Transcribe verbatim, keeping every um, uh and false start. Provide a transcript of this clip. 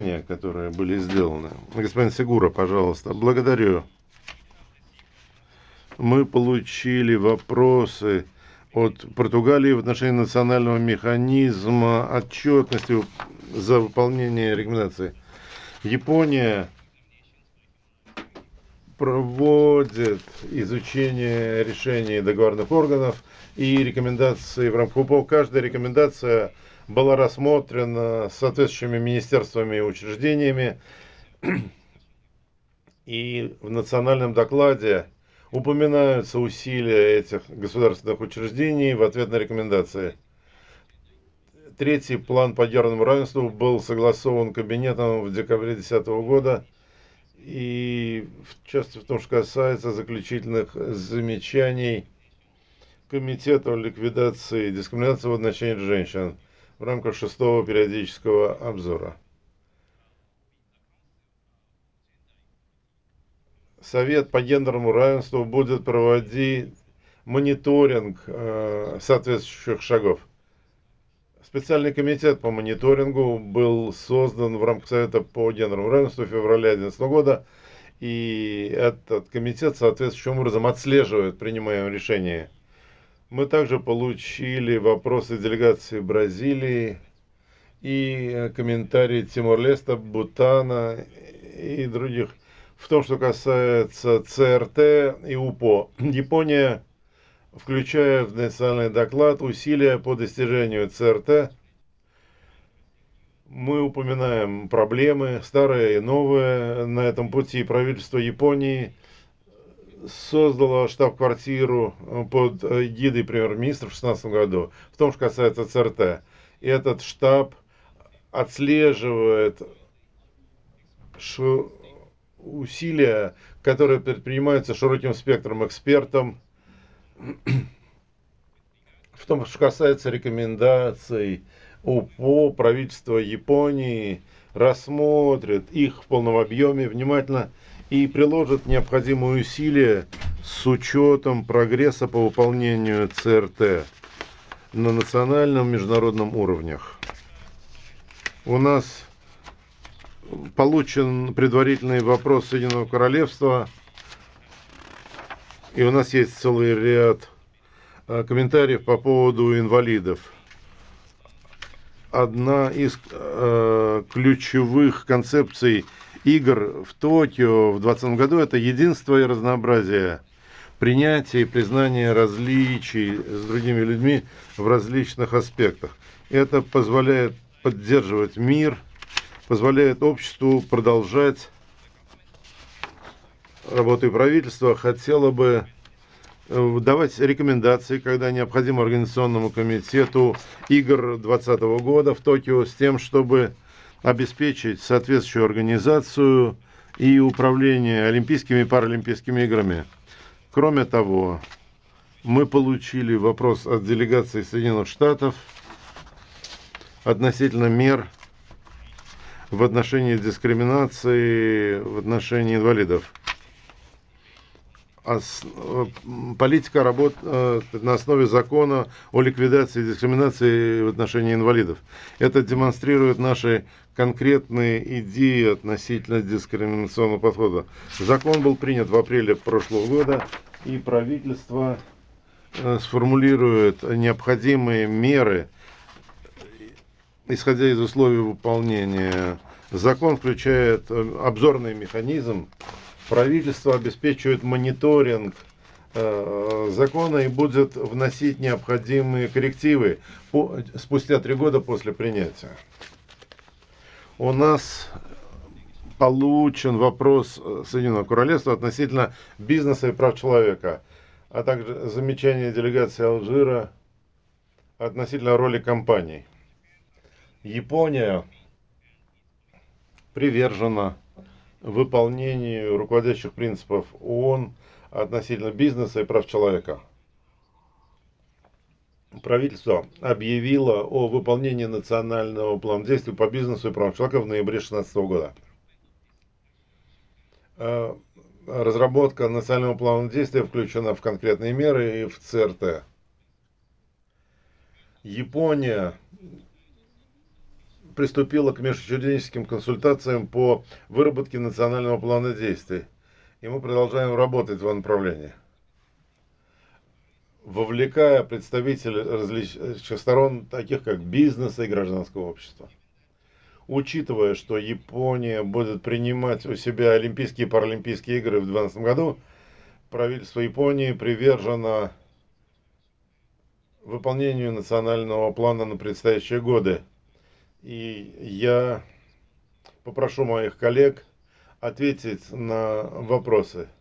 замечания, которые были сделаны. Господин Сегура, пожалуйста. Благодарю. Мы получили вопросы от Португалии в отношении национального механизма отчетности за выполнение рекомендаций. Япония проводит изучение решений договорных органов и рекомендаций в рамках УПО. Каждая рекомендация была рассмотрена соответствующими министерствами и учреждениями, и в национальном докладе упоминаются усилия этих государственных учреждений в ответ на рекомендации. Третий план по гендерному равенству был согласован кабинетом в декабре две тысячи десятого года, и в частности в том, что касается заключительных замечаний Комитета ликвидации дискриминации в отношении женщин в рамках шестого периодического обзора. Совет по гендерному равенству будет проводить мониторинг э, соответствующих шагов. Специальный комитет по мониторингу был создан в рамках Совета по гендерному равенству в феврале две тысячи одиннадцатого года, и этот комитет соответствующим образом отслеживает принимаемые решения. Мы также получили вопросы делегации Бразилии и комментарии Тимор-Леста, Бутана и других в том, что касается ЦРТ и УПО. Япония, включая в национальный доклад усилия по достижению ЦРТ, мы упоминаем проблемы, старые и новые. На этом пути правительство Японии создало штаб-квартиру под эгидой премьер-министра в две тысячи шестнадцатом году, в том, что касается ЦРТ. И этот штаб отслеживает усилия, которые предпринимаются широким спектром экспертов, в том, что касается рекомендаций УПО, правительство Японии рассмотрит их в полном объеме внимательно и приложит необходимые усилия с учетом прогресса по выполнению ЦРТ на национальном и международном уровнях. У нас получен предварительный вопрос Соединенного Королевства, и у нас есть целый ряд комментариев по поводу инвалидов. Одна из э, ключевых концепций игр в Токио в двадцатом году — это единство и разнообразие, принятие и признание различий с другими людьми в различных аспектах. Это позволяет поддерживать мир, позволяет обществу продолжать работу, и правительство хотело бы давать рекомендации, когда необходимо, Организационному комитету игр двадцатого года в Токио с тем, чтобы обеспечить соответствующую организацию и управление Олимпийскими и Паралимпийскими играми. Кроме того, мы получили вопрос от делегации Соединенных Штатов относительно мер в отношении дискриминации в отношении инвалидов. Политика работает на основе закона о ликвидации дискриминации в отношении инвалидов. Это демонстрирует наши конкретные идеи относительно дискриминационного подхода. Закон был принят в апреле прошлого года, и правительство сформулирует необходимые меры, исходя из условий выполнения. Закон включает обзорный механизм. Правительство обеспечивает мониторинг э, закона и будет вносить необходимые коррективы по, спустя три года после принятия. У нас получен вопрос Соединенного Королевства относительно бизнеса и прав человека, а также замечание делегации Алжира относительно роли компаний. Япония привержена выполнению руководящих принципов ООН относительно бизнеса и прав человека. Правительство объявило о выполнении национального плана действий по бизнесу и правам человека в ноябре две тысячи шестнадцатого года. Разработка национального плана действия включена в конкретные меры и в ЦРТ. Япония приступила к межучрежденческим консультациям по выработке национального плана действий. И мы продолжаем работать в этом направлении, вовлекая представителей различных сторон, таких как бизнеса и гражданского общества. Учитывая, что Япония будет принимать у себя Олимпийские и Паралимпийские игры в две тысячи двадцатом году, правительство Японии привержено выполнению национального плана на предстоящие годы. И я попрошу моих коллег ответить на вопросы.